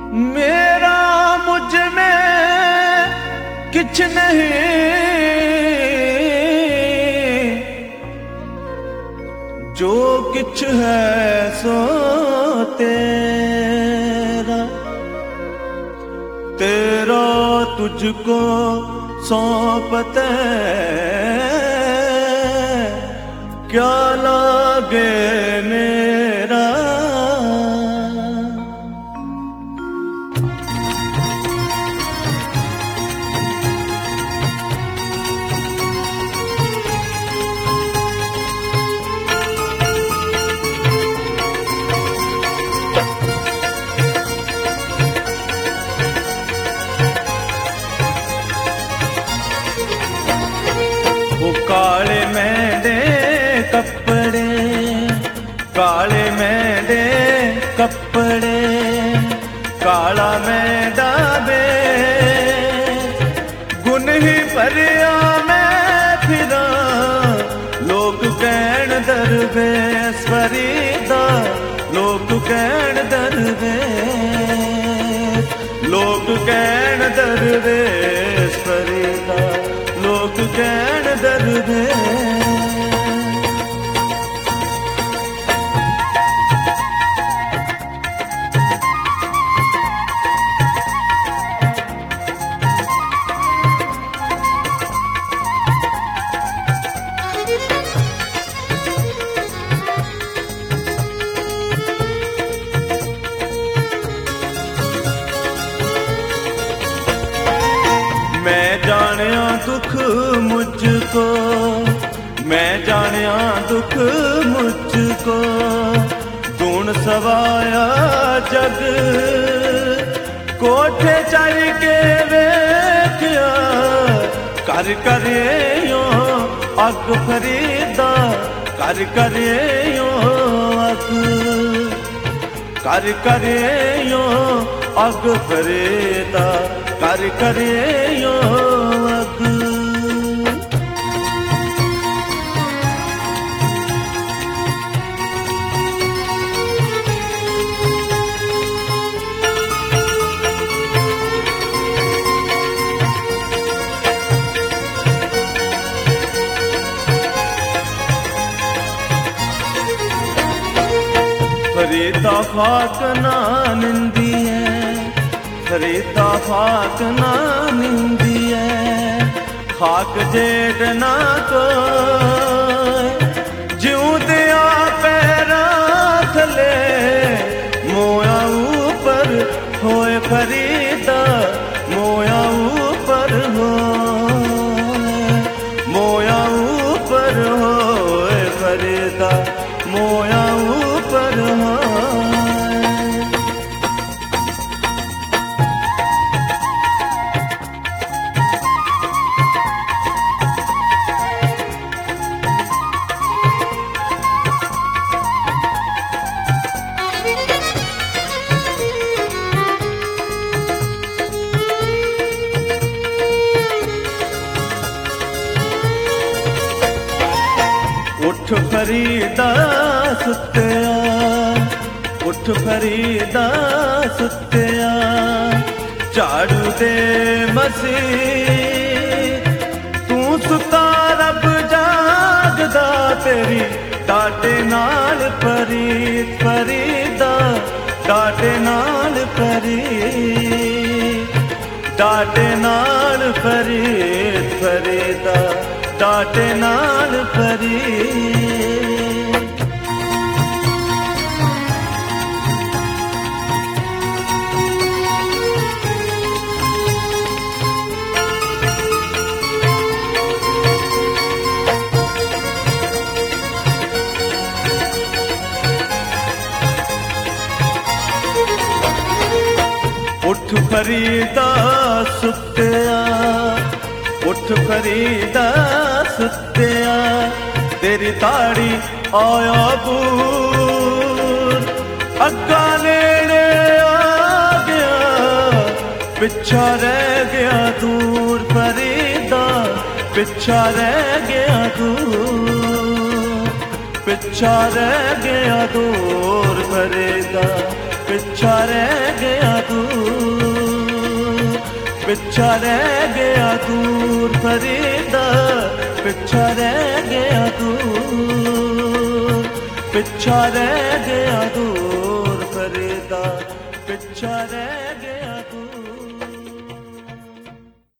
मेरा मुझ में किछ नहीं, जो किछ है सो तेरा। तेरा तुझको सौंपते क्या लागे मेरा। वो काले मेरे कपड़े, काले मेरे कपड़े, काला मेरा वे गुन ही भरिया मैं फिरा। लोग कहण दरवेश फरीदा, लोग कहण दरवेश, लोग कहण दरवेश फरीदा, लोग कहण दरवेश। मैं जानिया दुख मुझको, मैं जानिया दुख मुझको, गुण सवाया जग कोठे चढ़ के वेख्या। कर करे यो अग फरीदा, कर करे यो अग, कर करे यो अग फरीदा, कर करे यो अग। फरीदा फाक ना निंदी है, फरीदा फाक ना निंदी है। खाक जेठ ना को ज्यों दिया पैरा थले, मोया ऊपर होए फरीदा, मोया ऊपर होए, मोया ऊपर होए फरीदा, मोया ऊपर होए। उठ फरीदा सुत्या, उठ फरीदा सुत्या, झाड़ू दे मसीह। तू सुता रब जागदा, तेरी डाटे नाल फरीद फरीदा, डाटे नाल फरीद, डाटे नाल फरीद फरीदा, डाटे नाल फरीद। उठ फरीदा सुत्या, उठ फरीदा सुत्या, तेरी ताड़ी आया बूर। अग्गा नेड़े आ गया, पिछा रह गया दूर फरीदा, पिछा रह गया दूर, पिछा रह गया दूर फरीदा, पिछा रह गया दूर। ਪਿੱਛਾ ਰਹਿ ਗਿਆ ਦੂਰ ਫਰੀਦਾ, ਪਿੱਛਾ ਰਹਿ ਗਿਆ ਦੂਰ, ਪਿੱਛਾ ਰਹਿ ਗਿਆ ਦੂਰ ਫਰੀਦਾ, ਪਿੱਛਾ ਰਹਿ ਗਿਆ